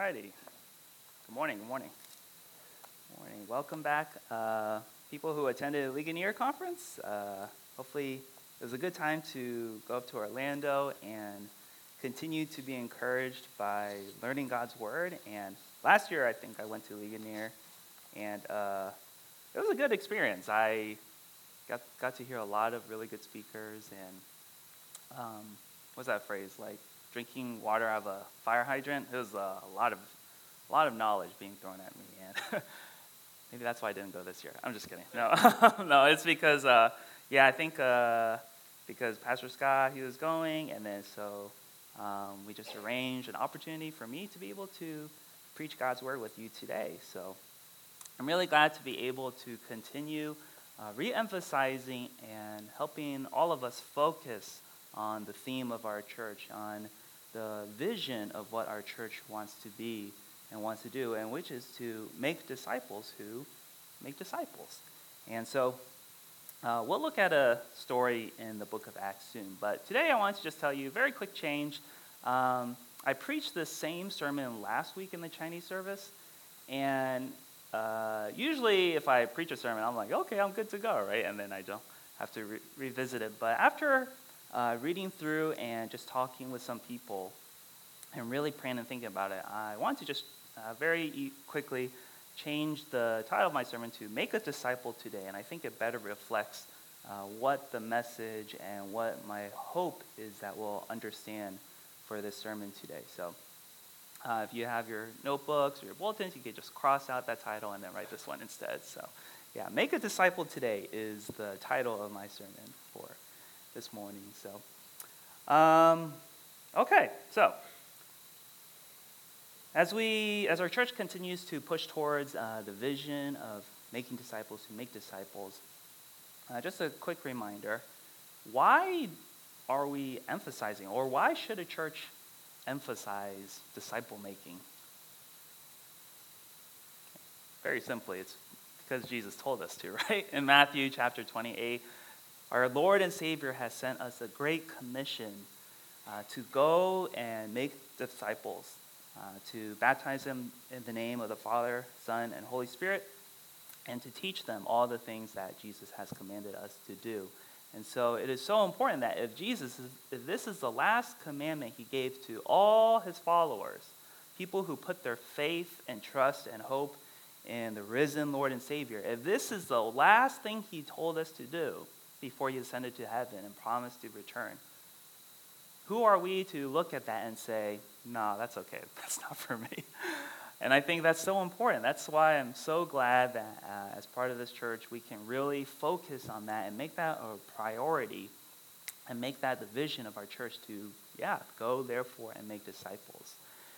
righty. Good morning, good morning. Good morning. Welcome back, people who attended Ligonier Conference. Hopefully it was a good time to go up to Orlando and continue to be encouraged by learning God's Word. And last year, I think I went to Ligonier, and it was a good experience. I got to hear a lot of really good speakers, and what's that phrase, like drinking water out of a fire hydrant? It was a lot of knowledge being thrown at me, and maybe that's why I didn't go this year. I'm just kidding. No, no, it's because I think because Pastor Scott, he was going, and then so we just arranged an opportunity for me to be able to preach God's Word with you today. So I'm really glad to be able to continue re-emphasizing and helping all of us focus on the theme of our church, on the vision of what our church wants to be and wants to do, and which is to make disciples who make disciples. And so we'll look at a story in the book of Acts soon, but today I want to just tell you a very quick change. I preached the same sermon last week in the Chinese service, and usually if I preach a sermon, I'm like, okay, I'm good to go, right? And then I don't have to revisit it. But after reading through and just talking with some people and really praying and thinking about it, I want to just very quickly change the title of my sermon to Make a Disciple Today. And I think it better reflects what the message and what my hope is that we'll understand for this sermon today. So if you have your notebooks or your bulletins, you can just cross out that title and then write this one instead. So yeah, Make a Disciple Today is the title of my sermon for this morning. So, okay, so as our church continues to push towards the vision of making disciples who make disciples, just a quick reminder, why are we emphasizing, or why should a church emphasize disciple making? Very simply, it's because Jesus told us to, right? In Matthew chapter 28, our Lord and Savior has sent us a great commission to go and make disciples, to baptize them in the name of the Father, Son, and Holy Spirit, and to teach them all the things that Jesus has commanded us to do. And so it is so important that if this is the last commandment he gave to all his followers, people who put their faith and trust and hope in the risen Lord and Savior, if this is the last thing he told us to do before he ascended to heaven and promised to return, who are we to look at that and say, no, that's okay, that's not for me? And I think that's so important. That's why I'm so glad that as part of this church, we can really focus on that and make that a priority and make that the vision of our church to, go therefore and make disciples.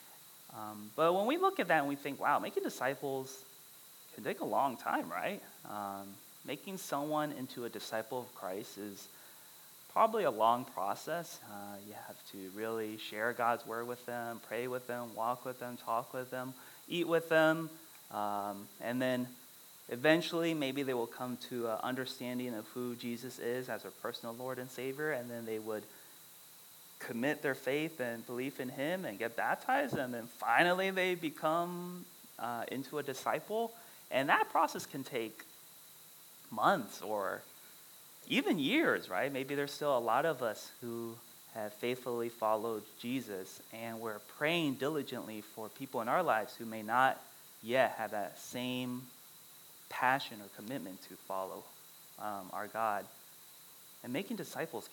But when we look at that and we think, wow, making disciples can take a long time, right? Making someone into a disciple of Christ is probably a long process. You have to really share God's word with them, pray with them, walk with them, talk with them, eat with them, and then eventually maybe they will come to an understanding of who Jesus is as their personal Lord and Savior, and then they would commit their faith and belief in him and get baptized, and then finally they become into a disciple. And that process can take months or even years, right? Maybe there's still a lot of us who have faithfully followed Jesus, and we're praying diligently for people in our lives who may not yet have that same passion or commitment to follow our God. And making disciples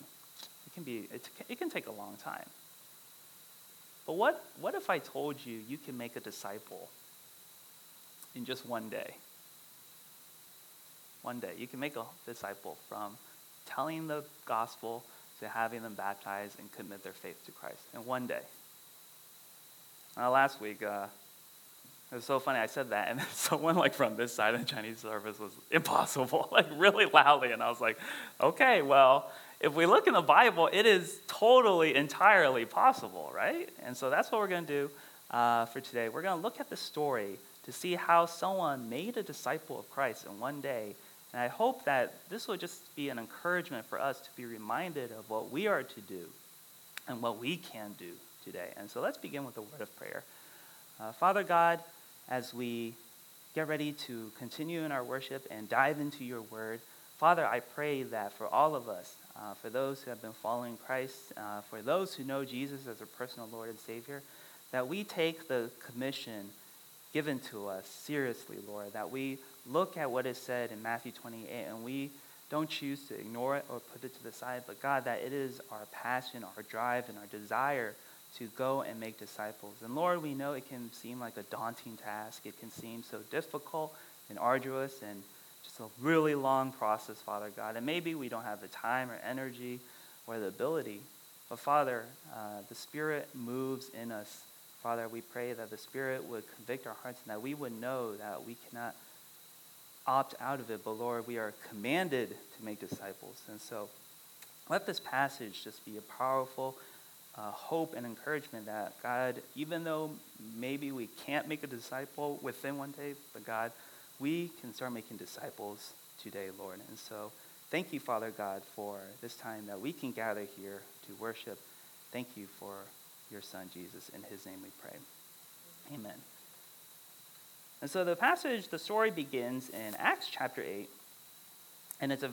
it can take a long time. But what if I told you you can make a disciple in just one day? One day, you can make a disciple from telling the gospel to having them baptized and commit their faith to Christ in one day. Last week, it was so funny, I said that, and someone from this side of the Chinese service was impossible, really loudly, and I was like, okay, well, if we look in the Bible, it is totally, entirely possible, right? And so that's what we're going to do for today. We're going to look at the story to see how someone made a disciple of Christ in one day. And I hope that this will just be an encouragement for us to be reminded of what we are to do and what we can do today. And so let's begin with a word of prayer. Father God, as we get ready to continue in our worship and dive into your word, Father, I pray that for all of us, for those who have been following Christ, for those who know Jesus as their personal Lord and Savior, that we take the commission given to us seriously, Lord, that we look at what is said in Matthew 28 and we don't choose to ignore it or put it to the side, but God, that it is our passion, our drive, and our desire to go and make disciples. And Lord, we know it can seem like a daunting task. It can seem so difficult and arduous and just a really long process, Father God. And maybe we don't have the time or energy or the ability. But Father, the Spirit moves in us. Father, we pray that the Spirit would convict our hearts and that we would know that we cannot opt out of it, but Lord, we are commanded to make disciples. And so let this passage just be a powerful hope and encouragement that God, even though maybe we can't make a disciple within one day, but God, we can start making disciples today, Lord. And so thank you, Father God, for this time that we can gather here to worship. Thank you for your Son, Jesus. In his name we pray. Amen. And so the story begins in Acts chapter 8, and it's a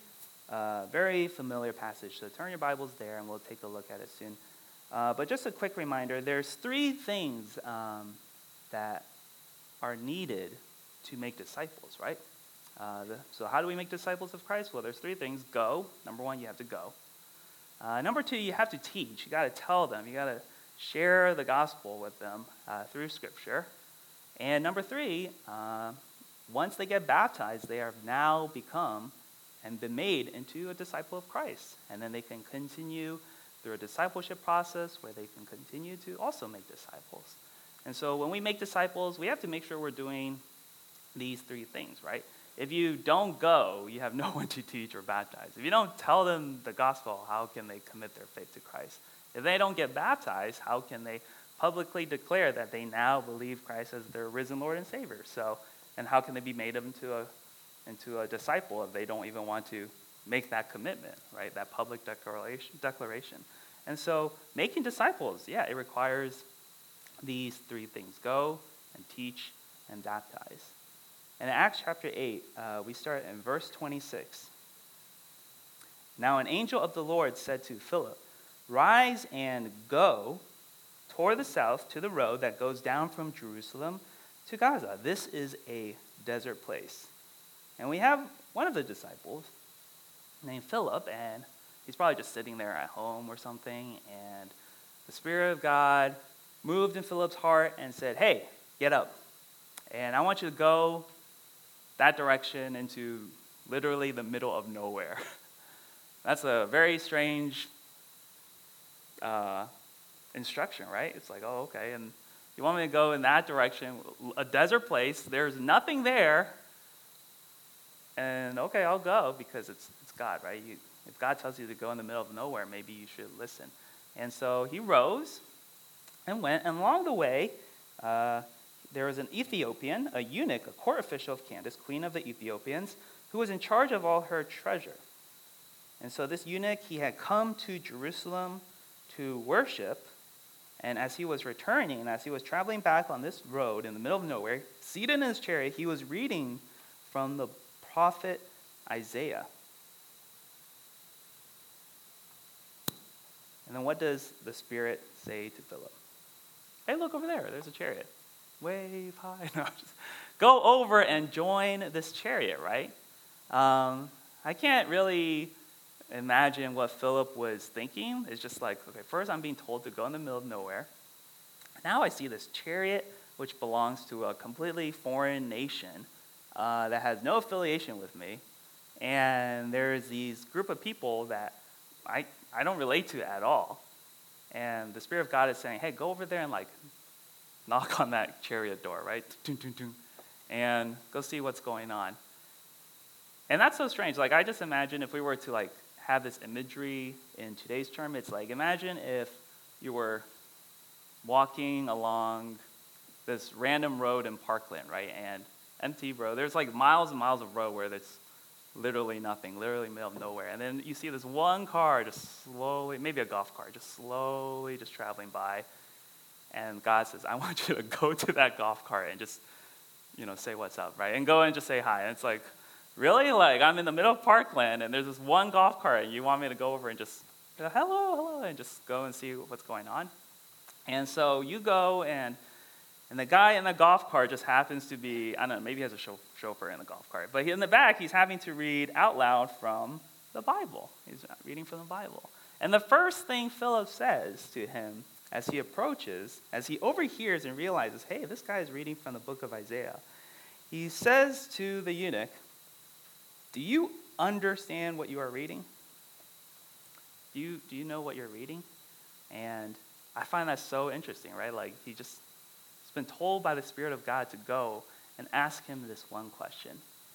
very familiar passage. So turn your Bibles there, and we'll take a look at it soon. But just a quick reminder, there's three things that are needed to make disciples, right? So how do we make disciples of Christ? Well, there's three things. Go. Number one, you have to go. Number two, you have to teach. You got to tell them. You got to share the gospel with them through Scripture. And number three, once they get baptized, they have now become and been made into a disciple of Christ. And then they can continue through a discipleship process where they can continue to also make disciples. And so when we make disciples, we have to make sure we're doing these three things, right? If you don't go, you have no one to teach or baptize. If you don't tell them the gospel, how can they commit their faith to Christ? If they don't get baptized, how can they publicly declare that they now believe Christ as their risen Lord and Savior? So, and how can they be made into a disciple if they don't even want to make that commitment, right? That public declaration. And so making disciples, it requires these three things: go and teach and baptize. And in Acts chapter 8, we start in verse 26. Now an angel of the Lord said to Philip, "Rise and go toward the south to the road that goes down from Jerusalem to Gaza. This is a desert place." And we have one of the disciples named Philip, and he's probably just sitting there at home or something, and the Spirit of God moved in Philip's heart and said, "Hey, get up. And I want you to go that direction into literally the middle of nowhere." That's a very strange instruction, right? It's like, oh, okay, and you want me to go in that direction, a desert place, there's nothing there, and okay, I'll go because it's God, right? If God tells you to go in the middle of nowhere, maybe you should listen. And so he rose and went, and along the way, there was an Ethiopian, a eunuch, a court official of Candace, queen of the Ethiopians, who was in charge of all her treasure. And so this eunuch, he had come to Jerusalem to worship, and as he was returning, and as he was traveling back on this road in the middle of nowhere, seated in his chariot, he was reading from the prophet Isaiah. And then what does the Spirit say to Philip? Hey, look over there. There's a chariot. Wave high. No, just go over and join this chariot, right? I can't really imagine what Philip was thinking. It's just like, okay, first I'm being told to go in the middle of nowhere. Now I see this chariot, which belongs to a completely foreign nation that has no affiliation with me. And there's these group of people that I don't relate to at all. And the Spirit of God is saying, hey, go over there and knock on that chariot door, right? And go see what's going on. And that's so strange. I just imagine if we were to have this imagery in today's term, it's imagine if you were walking along this random road in Parkland, right? And empty road. There's miles and miles of road where there's literally nothing, literally middle of nowhere. And then you see this one car just slowly, maybe a golf cart, just slowly just traveling by. And God says, I want you to go to that golf cart and just, say what's up, right? And go and just say hi. And it's like, really? Like, I'm in the middle of Parkland, and there's this one golf cart, and you want me to go over and just, hello, and just go and see what's going on? And so you go, and the guy in the golf cart just happens to be, I don't know, maybe he has a chauffeur in the golf cart. But in the back, he's having to read out loud from the Bible. He's reading from the Bible. And the first thing Philip says to him as he approaches, as he overhears and realizes, hey, this guy is reading from the book of Isaiah, he says to the eunuch, do you understand what you are reading? Do you know what you're reading? And I find that so interesting, right? Like, he's been told by the Spirit of God to go and ask him this one question.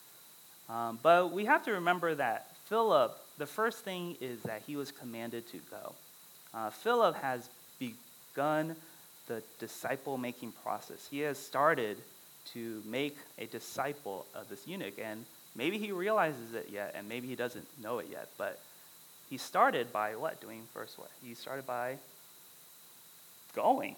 But we have to remember that Philip, the first thing is that he was commanded to go. Philip has begun the disciple-making process. He has started to make a disciple of this eunuch, and maybe he realizes it yet, and maybe he doesn't know it yet, but he started by what? Doing first what? He started by going.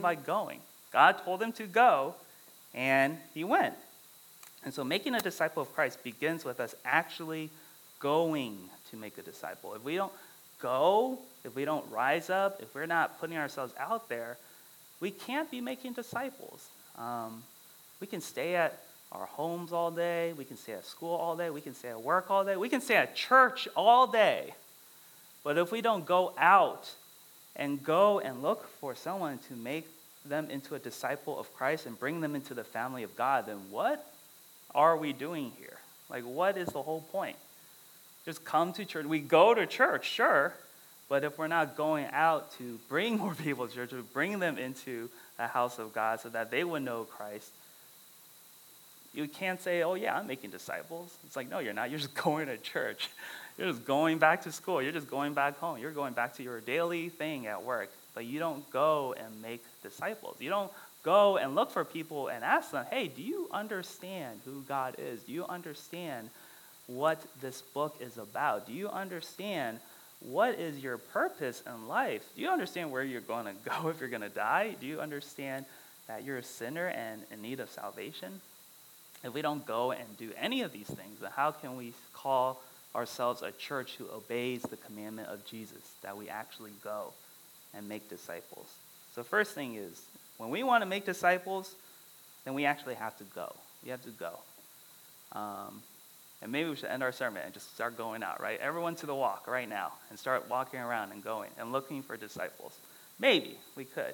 God told him to go, and he went. And so making a disciple of Christ begins with us actually going to make a disciple. If we don't go, if we don't rise up, if we're not putting ourselves out there, we can't be making disciples. We can stay at our homes all day. We can stay at school all day. We can stay at work all day. We can stay at church all day. But if we don't go out and go and look for someone to make them into a disciple of Christ and bring them into the family of God, then what are we doing here? Like, what is the whole point? Just come to church. We go to church, sure, but if we're not going out to bring more people to church, to bring them into the house of God so that they would know Christ, you can't say, oh yeah, I'm making disciples. It's like, no, you're not. You're just going to church. You're just going back to school. You're just going back home. You're going back to your daily thing at work. But you don't go and make disciples. You don't go and look for people and ask them, hey, do you understand who God is? Do you understand what this book is about? Do you understand what is your purpose in life? Do you understand where you're going to go if you're going to die? Do you understand that you're a sinner and in need of salvation? If we don't go and do any of these things, then how can we call ourselves a church who obeys the commandment of Jesus, that we actually go and make disciples? So first thing is, when we want to make disciples, then we actually have to go. We have to go. And maybe we should end our sermon and just start going out, right? Everyone to the walk right now and start walking around and going and looking for disciples. Maybe we could.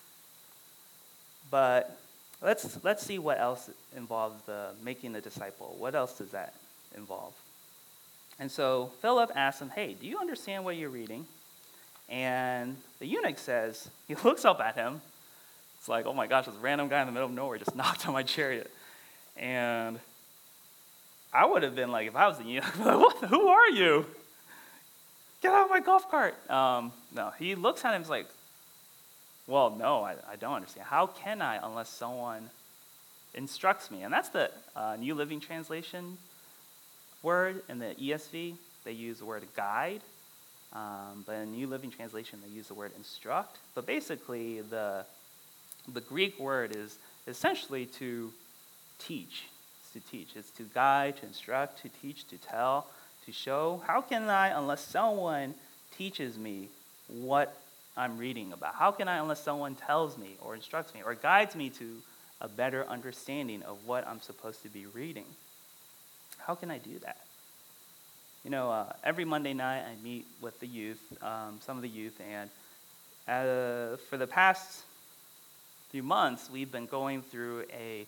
But let's see what else involves the making a disciple. What else does that involve? And so Philip asks him, hey, do you understand what you're reading? And the eunuch says, he looks up at him. It's like, oh my gosh, this random guy in the middle of nowhere just knocked on my chariot. And I would have been like, if I was the eunuch, I'd be like, who are you? Get out of my golf cart. No, he looks at him and is like, well, no, I don't understand. How can I unless someone instructs me? And that's the New Living Translation word. In the ESV, they use the word guide. But in New Living Translation, they use the word instruct. But basically, the Greek word is essentially to teach. It's to teach. It's to guide, to instruct, to teach, to tell, to show. How can I unless someone teaches me what I'm reading about? How can I unless someone tells me or instructs me or guides me to a better understanding of what I'm supposed to be reading? How can I do that? You know, every Monday night I meet with the youth, some of the youth, and for the past few months we've been going through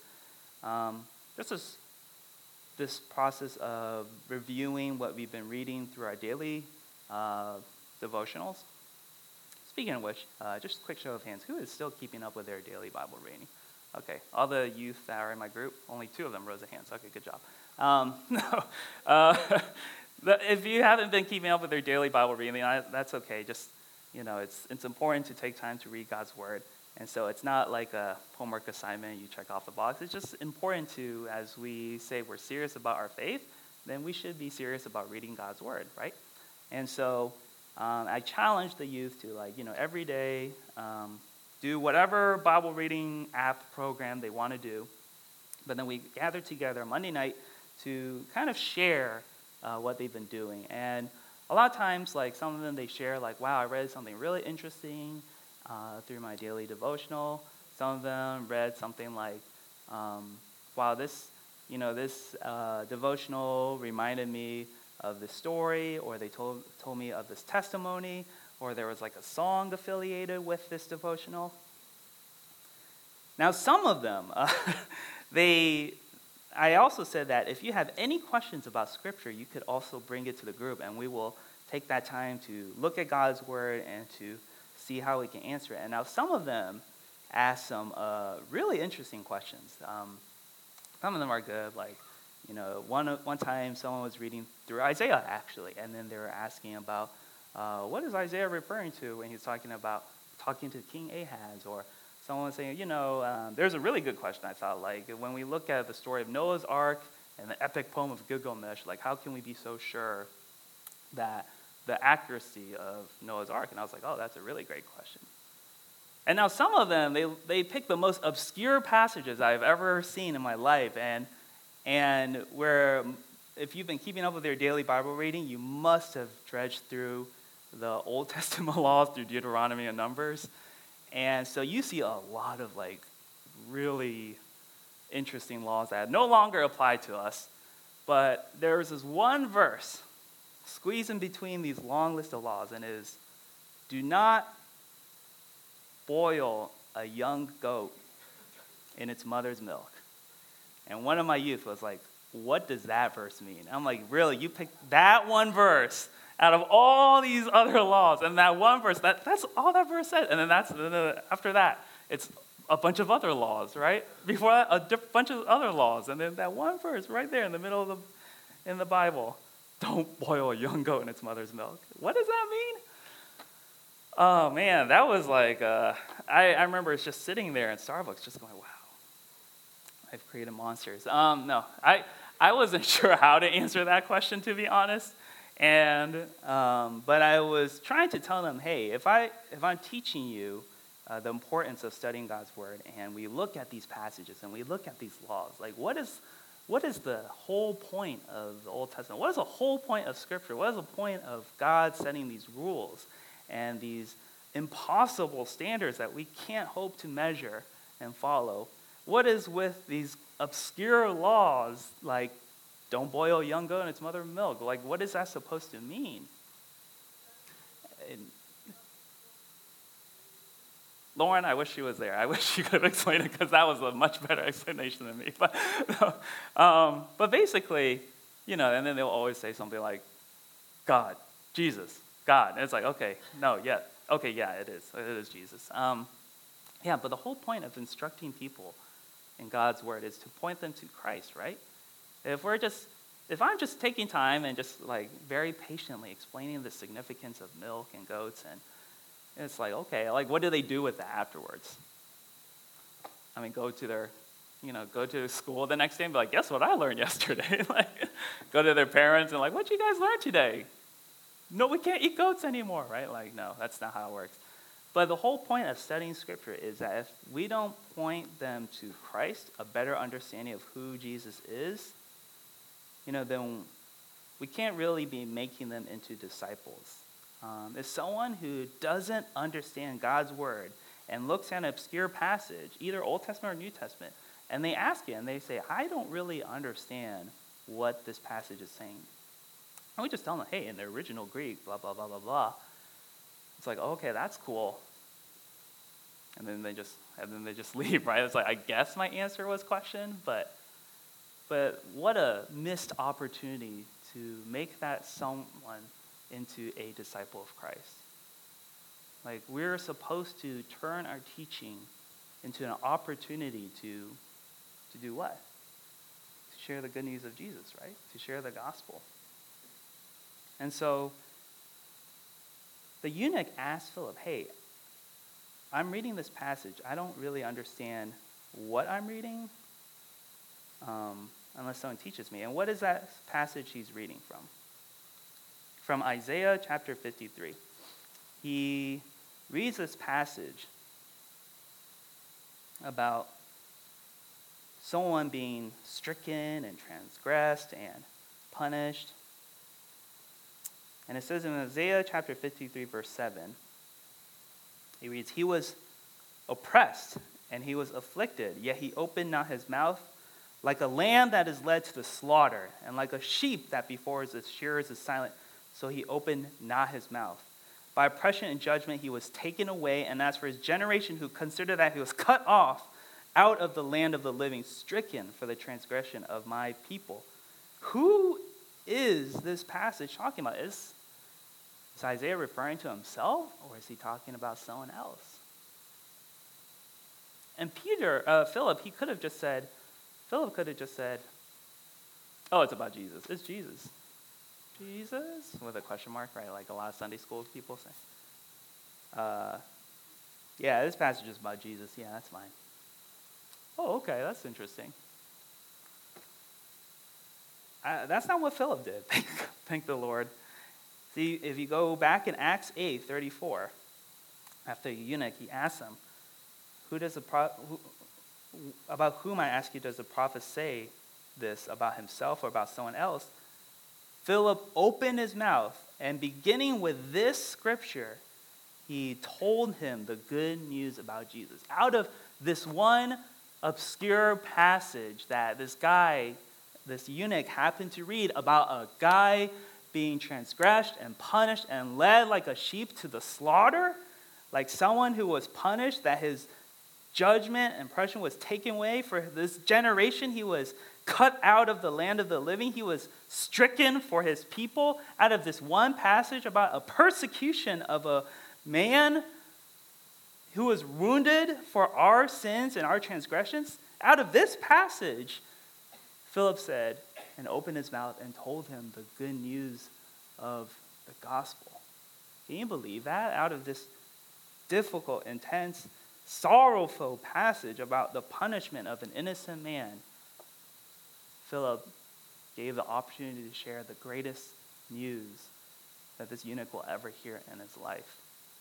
this process of reviewing what we've been reading through our daily devotionals. Speaking of which, just a quick show of hands, who is still keeping up with their daily Bible reading? Okay, all the youth that are in my group, only 2 of them rose their hands. Okay, good job. If you haven't been keeping up with their daily Bible reading, that's okay. Just, it's important to take time to read God's Word. And so it's not like a homework assignment, you check off the box. It's just important to, as we say we're serious about our faith, then we should be serious about reading God's Word, right? And so I challenge the youth to, every day, do whatever Bible reading app program they want to do. But then we gather together Monday night to kind of share what they've been doing. And a lot of times, like some of them, they share like, wow, I read something really interesting through my daily devotional. Some of them read something like, wow, this devotional reminded me of this story, or they told me of this testimony, or there was like a song affiliated with this devotional. Now, some of them, I also said that if you have any questions about Scripture, you could also bring it to the group, and we will take that time to look at God's Word and to see how we can answer it. And now some of them asked some really interesting questions. Some of them are good, like, one time someone was reading through Isaiah, actually, and then they were asking about what is Isaiah referring to when he's talking to King Ahaz, or someone was saying, there's a really good question I thought, like, when we look at the story of Noah's Ark and the epic poem of Gilgamesh, like, how can we be so sure that the accuracy of Noah's Ark? And I was like, oh, that's a really great question. And now some of them, they pick the most obscure passages I've ever seen in my life, and where, if you've been keeping up with your daily Bible reading, you must have dredged through the Old Testament laws through Deuteronomy and Numbers. And so you see a lot of like really interesting laws that no longer apply to us. But there's this one verse squeezed in between these long list of laws, and it is, do not boil a young goat in its mother's milk. And one of my youth was like, what does that verse mean? I'm like, really? You picked that one verse out of all these other laws, and that one verse, that's all that verse said. And then after that, it's a bunch of other laws, right? Before that, a bunch of other laws. And then that one verse right there in the middle in the Bible, don't boil a young goat in its mother's milk. What does that mean? Oh, man, that was like, I remember just sitting there in Starbucks just going, wow, I've created monsters. No, I wasn't sure how to answer that question, to be honest. And but I was trying to tell them, hey, if I'm teaching you the importance of studying God's Word, and we look at these passages and we look at these laws, like what is the whole point of the Old Testament? What is the whole point of Scripture? What is the point of God setting these rules and these impossible standards that we can't hope to measure and follow? What is with these obscure laws, like don't boil a young goat in its mother's milk? Like, what is that supposed to mean? And Lauren, I wish she was there. I wish she could have explained it, because that was a much better explanation than me. But basically, and then they'll always say something like, God, Jesus, God. And it's like, okay, yeah, it is Jesus. But the whole point of instructing people in God's Word is to point them to Christ, right? If I'm just taking time and just like very patiently explaining the significance of milk and goats, and it's like, okay, like what do they do with that afterwards? I mean, go to school the next day and be like, guess what I learned yesterday? Like, go to their parents and like, what'd you guys learn today? No, we can't eat goats anymore, right? Like, no, that's not how it works. But the whole point of studying Scripture is that if we don't point them to Christ, a better understanding of who Jesus is, then we can't really be making them into disciples. If someone who doesn't understand God's Word and looks at an obscure passage, either Old Testament or New Testament, and they ask it and they say, I don't really understand what this passage is saying. And we just tell them, hey, in the original Greek, blah, blah, blah, blah, blah. It's like, okay, that's cool. And then they just leave, right? It's like, I guess my answer was questioned, but what a missed opportunity to make that someone into a disciple of Christ. Like, we're supposed to turn our teaching into an opportunity to do what? To share the good news of Jesus, right? To share the gospel. And so the eunuch asked Philip, hey, I'm reading this passage. I don't really understand what I'm reading unless someone teaches me. And what is that passage he's reading from? From Isaiah chapter 53. He reads this passage about someone being stricken and transgressed and punished. And it says in Isaiah chapter 53, verse 7, he reads, "He was oppressed and he was afflicted, yet he opened not his mouth. Like a lamb that is led to the slaughter, and like a sheep that before its shearers is silent, so he opened not his mouth. By oppression and judgment he was taken away, and as for his generation who consider that he was cut off out of the land of the living, stricken for the transgression of my people." Who is this passage talking about? Is Isaiah referring to himself, or is he talking about someone else? And Philip could have just said, oh, it's about Jesus. It's Jesus. Jesus? With a question mark, right? Like a lot of Sunday school people say. Yeah, this passage is about Jesus. Yeah, that's fine. Oh, okay, that's interesting. That's not what Philip did. Thank the Lord. See, if you go back in Acts 8:34, after the eunuch, he asks him, about whom, I ask you, does the prophet say this, about himself or about someone else? Philip opened his mouth, and beginning with this scripture, he told him the good news about Jesus. Out of this one obscure passage that this eunuch happened to read about a guy being transgressed and punished and led like a sheep to the slaughter, like someone who was punished, that his judgment and oppression was taken away for this generation. He was cut out of the land of the living. He was stricken for his people. Out of this one passage about a persecution of a man who was wounded for our sins and our transgressions, out of this passage, Philip said and opened his mouth and told him the good news of the gospel. Can you believe that? Out of this difficult, intense, sorrowful passage about the punishment of an innocent man, Philip gave the opportunity to share the greatest news that this eunuch will ever hear in his life.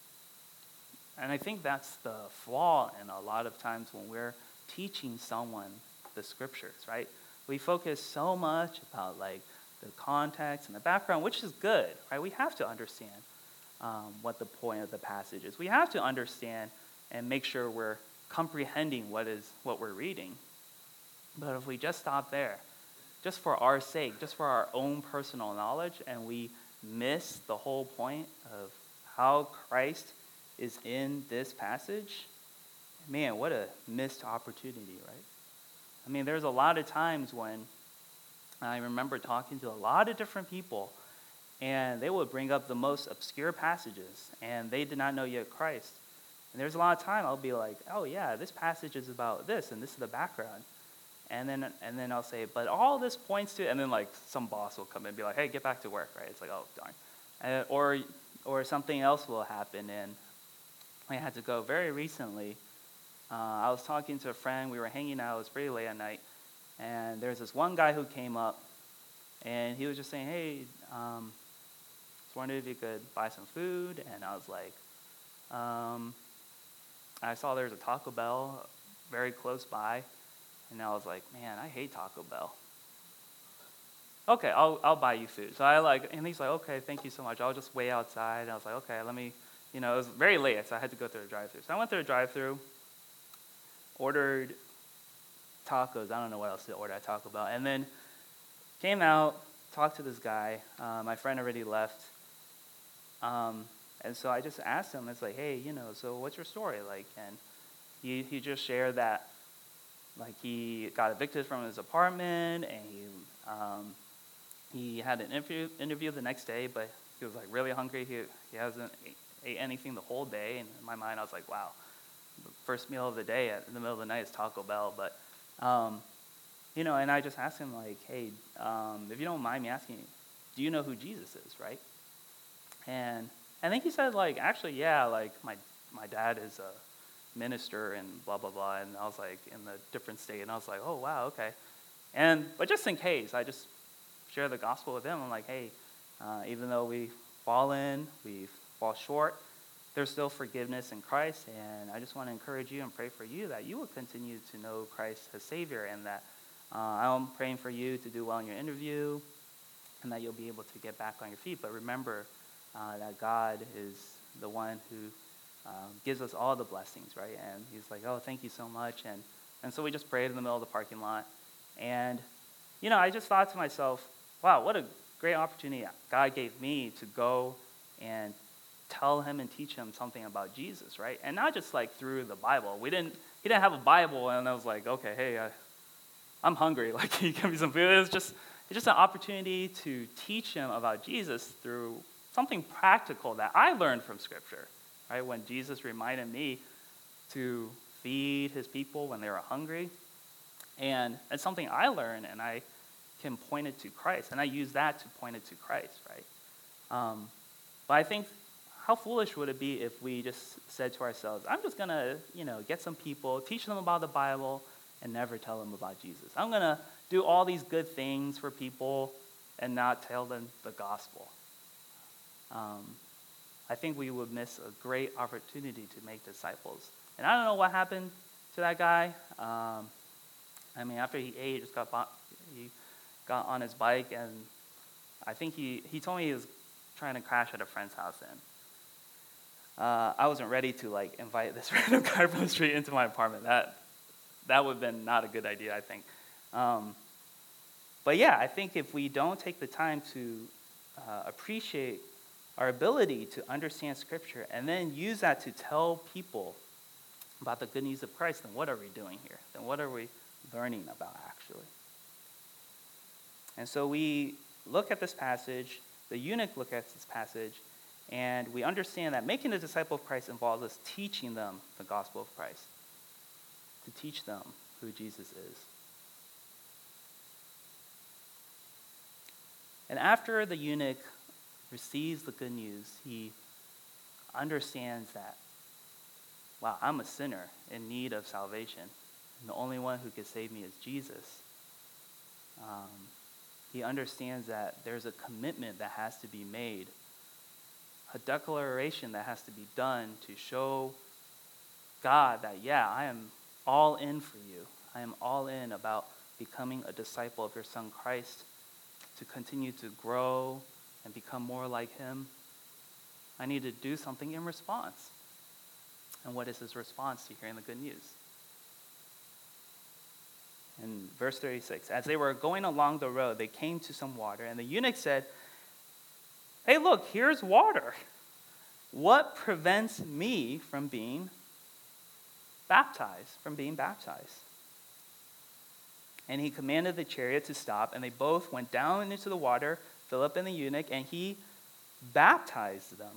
And I think that's the flaw in a lot of times when we're teaching someone the scriptures, right? We focus so much about like the context and the background, which is good, right? We have to understand what the point of the passage is. We have to understand and make sure we're comprehending what we're reading. But if we just stop there, just for our sake, just for our own personal knowledge, and we miss the whole point of how Christ is in this passage, man, what a missed opportunity, right? I mean, there's a lot of times when I remember talking to a lot of different people, and they would bring up the most obscure passages, and they did not know yet Christ. And there's a lot of time I'll be like, oh yeah, this passage is about this, and this is the background. And then I'll say, but all this points to, and then like some boss will come in and be like, hey, get back to work, right? It's like, oh, darn. Or something else will happen, and I had to go very recently. I was talking to a friend, we were hanging out, it was pretty late at night, and there's this one guy who came up, and he was just saying, hey, I was wondering if you could buy some food, and I was like, I saw there's a Taco Bell very close by, and I was like, man, I hate Taco Bell. Okay, I'll buy you food. So and he's like, okay, thank you so much. I'll just wait outside. And I was like, okay, let me, it was very late, so I had to go through the drive-thru. So I went through the drive-thru, ordered tacos. I don't know what else to order at Taco Bell. And then came out, talked to this guy. My friend already left. And so I just asked him, it's like, hey, so what's your story? Like, and he just shared that, like, he got evicted from his apartment, and he had an interview the next day, but he was, like, really hungry. He hasn't ate anything the whole day. And in my mind, I was like, wow, the first meal of the day in the middle of the night is Taco Bell. But, and I just asked him, like, hey, if you don't mind me asking, do you know who Jesus is, right? And I think he said, like, actually, yeah, like, my dad is a minister and blah, blah, blah. And I was, like, in a different state. And I was like, oh, wow, okay. But just in case, I just share the gospel with him. I'm like, hey, even though we fall short, there's still forgiveness in Christ, and I just want to encourage you and pray for you that you will continue to know Christ as Savior, and that I'm praying for you to do well in your interview, and that you'll be able to get back on your feet. But remember that God is the one who gives us all the blessings, right? And he's like, oh, thank you so much. And so we just prayed in the middle of the parking lot. And, I just thought to myself, wow, what a great opportunity God gave me to go and tell him and teach him something about Jesus, right? And not just like through the Bible. He didn't have a Bible, and I was like, okay, hey, I'm hungry. Like, can you give me some food? It's just an opportunity to teach him about Jesus through something practical that I learned from Scripture, right? When Jesus reminded me to feed his people when they were hungry. And it's something I learned, and I can point it to Christ. And I use that to point it to Christ, right? But I think, how foolish would it be if we just said to ourselves, I'm just going to, get some people, teach them about the Bible, and never tell them about Jesus. I'm going to do all these good things for people and not tell them the gospel. I think we would miss a great opportunity to make disciples. And I don't know what happened to that guy. After he ate, he just got on his bike, and I think he told me he was trying to crash at a friend's house. And I wasn't ready to invite this random guy from the street into my apartment. That would have been not a good idea, I think. But yeah, I think if we don't take the time to appreciate our ability to understand Scripture and then use that to tell people about the good news of Christ, then what are we doing here? Then what are we learning about, actually? And so we look at this passage, the eunuch look at this passage, and we understand that making a disciple of Christ involves us teaching them the gospel of Christ, to teach them who Jesus is. And after the eunuch receives the good news, he understands that, wow, I'm a sinner in need of salvation, and the only one who can save me is Jesus. He understands that there's a commitment that has to be made, a declaration that has to be done to show God that, yeah, I am all in for you. I am all in about becoming a disciple of your Son Christ, to continue to grow and become more like him. I need to do something in response. And what is his response to hearing the good news? In verse 36, as they were going along the road, they came to some water, and the eunuch said, hey, look, here's water. What prevents me from being baptized, And he commanded the chariot to stop, and they both went down into the water, Philip and the eunuch, and he baptized him.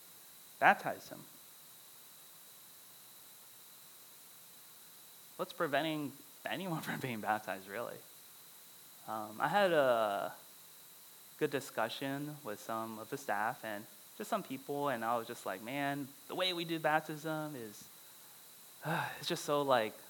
What's preventing anyone from being baptized, really? I had a good discussion with some of the staff and just some people, and I was just like, man, the way we do baptism is, it's just so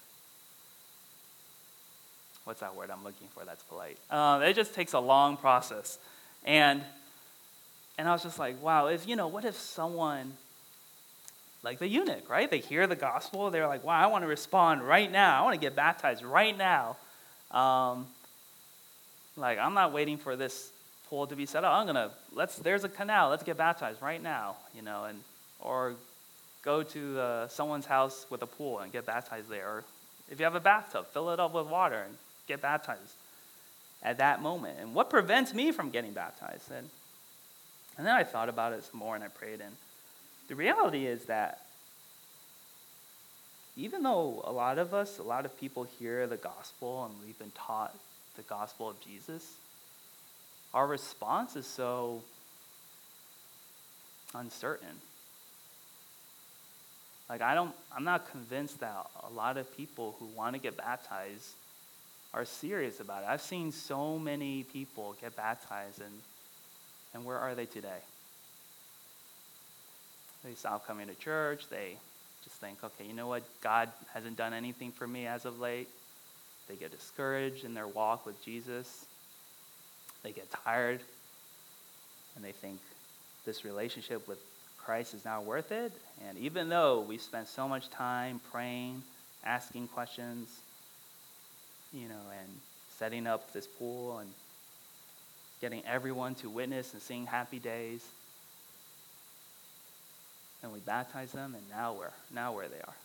what's that word I'm looking for that's polite? It just takes a long process. And I was just like, wow, what if someone, like the eunuch, right? They hear the gospel, they're like, wow, I want to respond right now. I want to get baptized right now. I'm not waiting for this pool to be set up. There's a canal, let's get baptized right now, or go to someone's house with a pool and get baptized there. Or if you have a bathtub, fill it up with water and get baptized at that moment. And what prevents me from getting baptized? And then I thought about it some more and I prayed. And the reality is that even though a lot of people hear the gospel and we've been taught the gospel of Jesus, our response is so uncertain. I'm not convinced that a lot of people who want to get baptized are serious about it. I've seen so many people get baptized, and where are they today? They stop coming to church. They just think, okay, you know what? God hasn't done anything for me as of late. They get discouraged in their walk with Jesus. They get tired, and they think this relationship with Christ is not worth it. And even though we spent so much time praying, asking questions, and setting up this pool and getting everyone to witness and sing happy days, and we baptized them, and now where they are.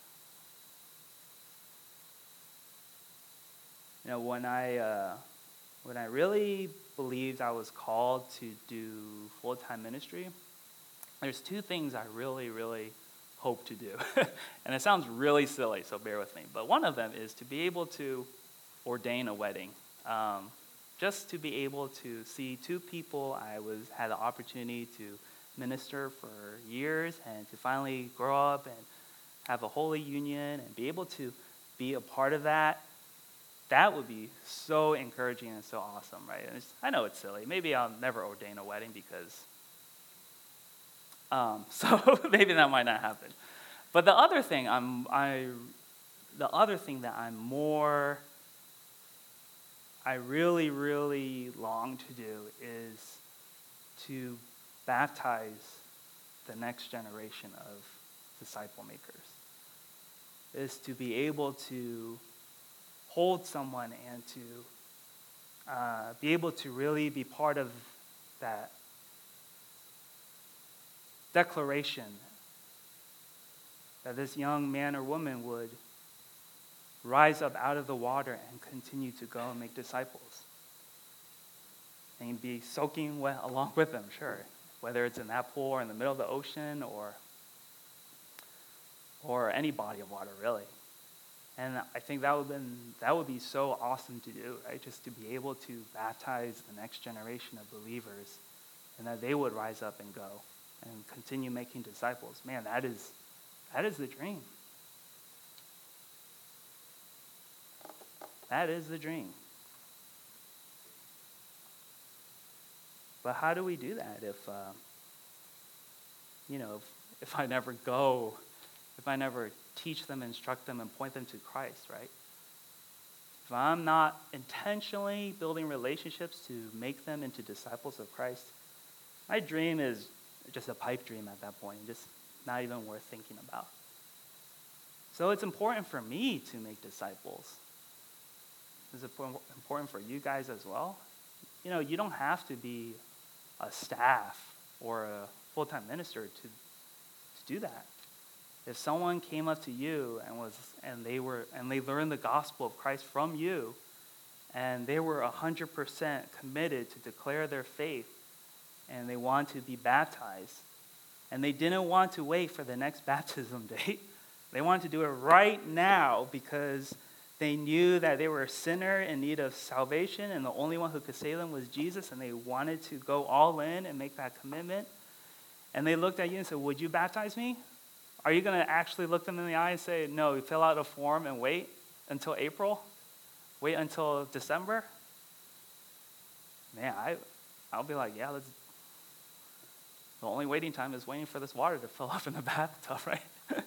When I really believed I was called to do full-time ministry, there's two things I really, really hope to do. And it sounds really silly, so bear with me. But one of them is to be able to ordain a wedding. Just to be able to see two people I had the opportunity to minister for years, and to finally grow up and have a holy union and be able to be a part of that. That would be so encouraging and so awesome, right? And I know it's silly. Maybe I'll never ordain a wedding because, so maybe that might not happen. But the other thing I really, really long to do is to baptize the next generation of disciple makers. Is to be able to hold someone and to be able to really be part of that declaration that this young man or woman would rise up out of the water and continue to go and make disciples. And be soaking wet along with them, sure. Whether it's in that pool or in the middle of the ocean or any body of water, really. And I think that would be so awesome to do, right? Just to be able to baptize the next generation of believers, and that they would rise up and go and continue making disciples. Man, that is the dream. That is the dream. But how do we do that if I never go, if I never teach them, instruct them, and point them to Christ, right? If I'm not intentionally building relationships to make them into disciples of Christ, my dream is just a pipe dream at that point, just not even worth thinking about. So it's important for me to make disciples. It's important for you guys as well. You don't have to be a staff or a full-time minister to do that. If someone came up to you and they learned the gospel of Christ from you, and they were 100% committed to declare their faith, and they want to be baptized, and they didn't want to wait for the next baptism date, they wanted to do it right now because they knew that they were a sinner in need of salvation, and the only one who could save them was Jesus, and they wanted to go all in and make that commitment. And they looked at you and said, "Would you baptize me?" Are you going to actually look them in the eye and say, "No, fill out a form and wait until April? Wait until December?" Man, I'll be like, yeah, the only waiting time is waiting for this water to fill up in the bathtub, right?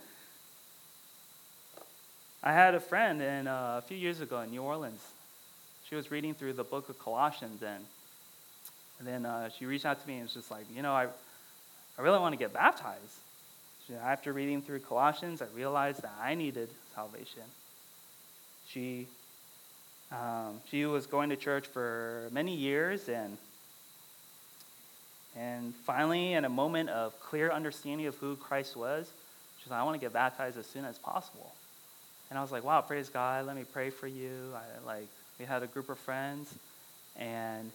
I had a friend a few years ago in New Orleans. She was reading through the book of Colossians, and then she reached out to me and was just like, I really want to get baptized. After reading through Colossians, I realized that I needed salvation. She was going to church for many years, and finally, in a moment of clear understanding of who Christ was, she's like, "I want to get baptized as soon as possible." And I was like, "Wow, praise God, let me pray for you." We had a group of friends, and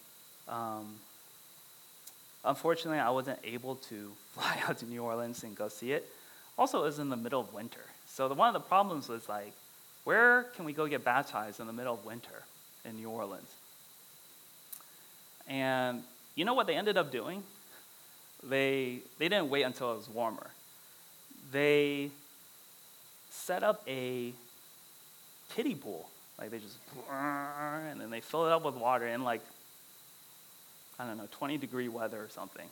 unfortunately, I wasn't able to fly out to New Orleans and go see it. Also, it was in the middle of winter. So one of the problems was where can we go get baptized in the middle of winter in New Orleans? And you know what they ended up doing? They didn't wait until it was warmer. They set up a kiddie pool. They just, and then they fill it up with water in 20-degree weather or something.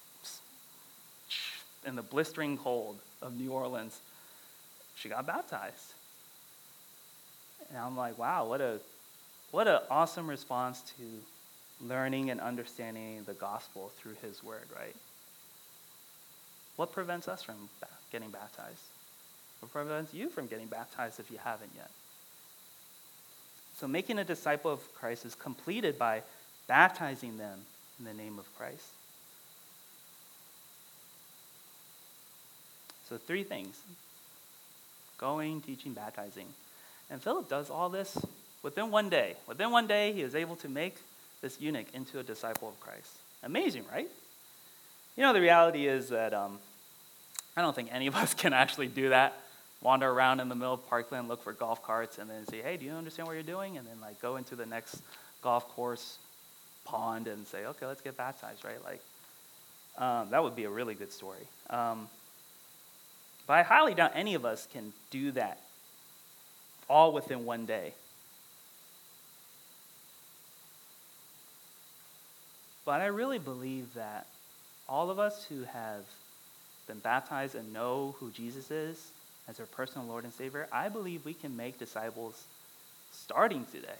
In the blistering cold of New Orleans, she got baptized. And I'm like, wow, what an awesome response to learning and understanding the gospel through his word, right? What prevents us from getting baptized? What prevents you from getting baptized if you haven't yet? So making a disciple of Christ is completed by baptizing them in the name of Christ. So 3 things: going, teaching, baptizing. And Philip does all this within 1 day. Within 1 day, he was able to make this eunuch into a disciple of Christ. Amazing, right? You know, the reality is that I don't think any of us can actually do that. Wander around in the middle of Parkland, look for golf carts, and then say, hey, do you understand what you're doing? And then go into the next golf course pond and say, okay, let's get baptized, right? That would be a really good story. But I highly doubt any of us can do that all within 1 day. But I really believe that all of us who have been baptized and know who Jesus is as our personal Lord and Savior, I believe we can make disciples starting today.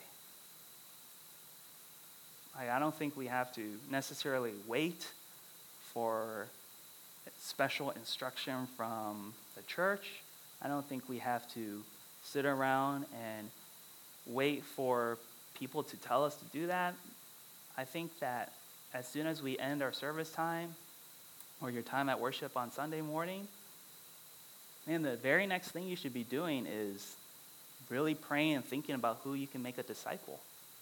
I don't think we have to necessarily wait for special instruction from the church. I don't think we have to sit around and wait for people to tell us to do that. I think that as soon as we end our service time or your time at worship on Sunday morning, man, the very next thing you should be doing is really praying and thinking about who you can make a disciple.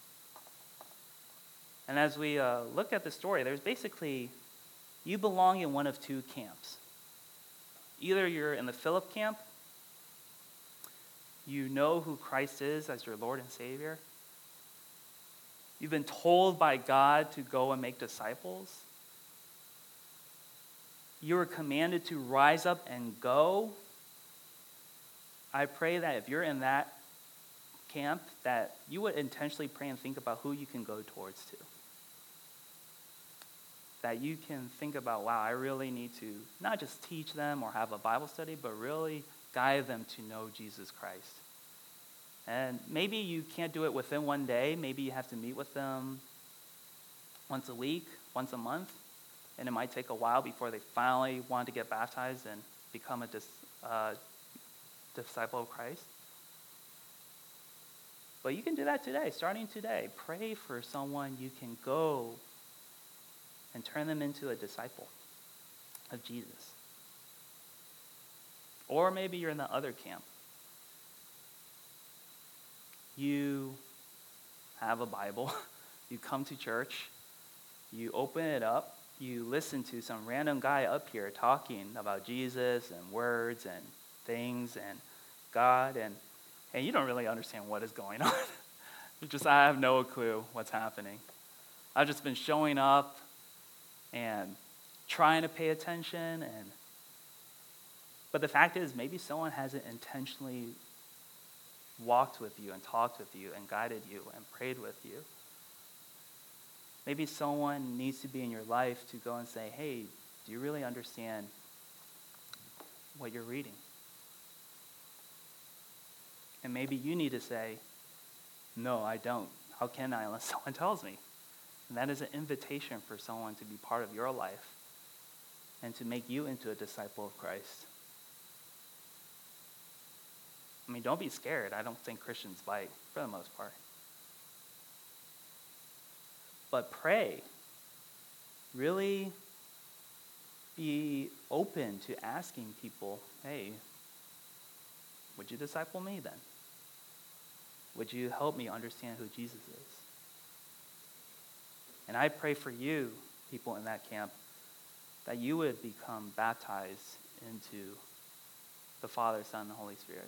And as we look at the story, there's basically, you belong in one of 2 camps. Either you're in the Philip camp, you know who Christ is as your Lord and Savior. You've been told by God to go and make disciples. You are commanded to rise up and go. I pray that if you're in that camp, that you would intentionally pray and think about who you can go towards to. That you can think about, wow, I really need to not just teach them or have a Bible study, but really guide them to know Jesus Christ. And maybe you can't do it within 1 day. Maybe you have to meet with them once a week, once a month, and it might take a while before they finally want to get baptized and become a disciple of Christ. But you can do that today, starting today. Pray for someone you can go and turn them into a disciple of Jesus. Or maybe you're in the other camp. You have a Bible, you come to church, you open it up, you listen to some random guy up here talking about Jesus and words and things and God, and you don't really understand what is going on. I have no clue what's happening. I've just been showing up and trying to pay attention, but the fact is, maybe someone hasn't intentionally walked with you and talked with you and guided you and prayed with you. Maybe someone needs to be in your life to go and say, hey, do you really understand what you're reading? And maybe you need to say, no, I don't. How can I unless someone tells me? And that is an invitation for someone to be part of your life and to make you into a disciple of Christ. I mean, don't be scared. I don't think Christians bite for the most part. But pray. Really be open to asking people, hey, would you disciple me then? Would you help me understand who Jesus is? And I pray for you, people in that camp, that you would become baptized into the Father, Son, and Holy Spirit.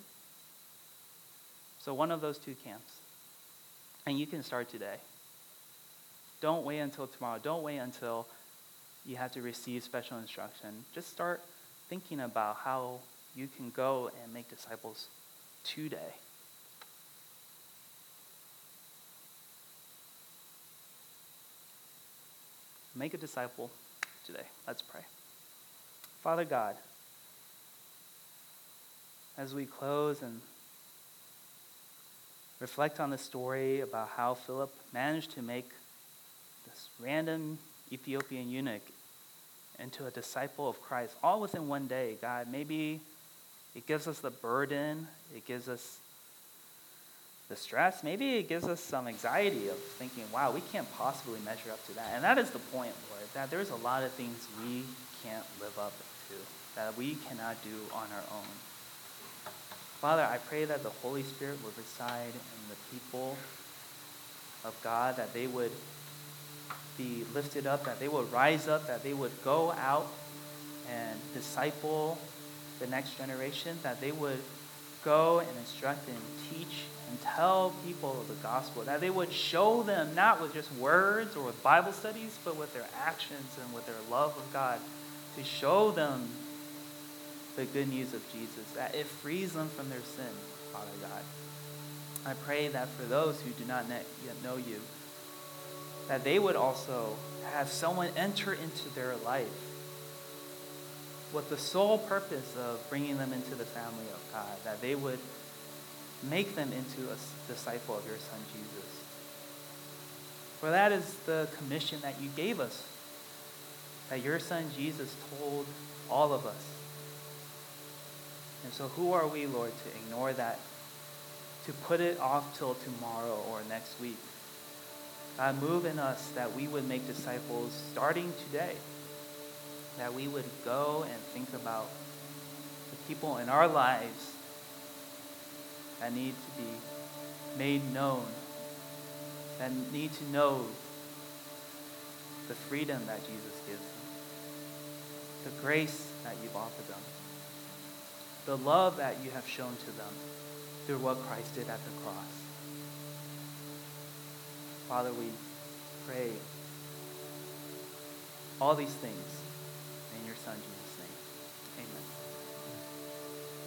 So one of those 2 camps. And you can start today. Don't wait until tomorrow. Don't wait until you have to receive special instruction. Just start thinking about how you can go and make disciples today. Make a disciple today. Let's pray. Father God, as we close and reflect on the story about how Philip managed to make this random Ethiopian eunuch into a disciple of Christ, all within one day, God. Maybe it gives us the burden, it gives us the stress, maybe it gives us some anxiety of thinking, wow, we can't possibly measure up to that. And that is the point, Lord, that there's a lot of things we can't live up to, that we cannot do on our own. Father, I pray that the Holy Spirit would reside in the people of God, that they would be lifted up, that they would rise up, that they would go out and disciple the next generation, that they would go and instruct and teach and tell people the gospel, that they would show them not with just words or with Bible studies, but with their actions and with their love of God, to show them the good news of Jesus, that it frees them from their sin, Father God. I pray that for those who do not yet know you, that they would also have someone enter into their life with the sole purpose of bringing them into the family of God, that they would make them into a disciple of your Son, Jesus. For that is the commission that you gave us, that your Son, Jesus, told all of us. And so who are we, Lord, to ignore that, to put it off till tomorrow or next week? God, move in us that we would make disciples starting today, that we would go and think about the people in our lives that need to be made known, that need to know the freedom that Jesus gives them, the grace that you've offered them, the love that you have shown to them through what Christ did at the cross. Father, we pray all these things in your Son, Jesus' name. Amen.